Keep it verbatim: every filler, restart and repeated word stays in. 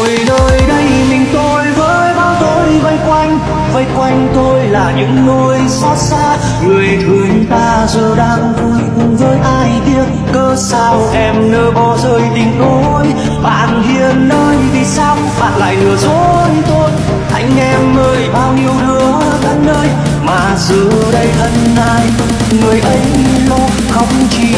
rồi nơi đây mình tôi với bao tôi vây quanh, vây quanh tôi là những nỗi xót xa. Người thương ta giờ đang vui cùng với ai biết, cớ sao em nỡ bỏ rơi tình tôi. Bạn hiền ơi vì sao bạn lại lừa dối tôi. Anh em ơi bao nhiêu đứa thân ơi mà giờ đây thân ai, người ấy lo khóc chi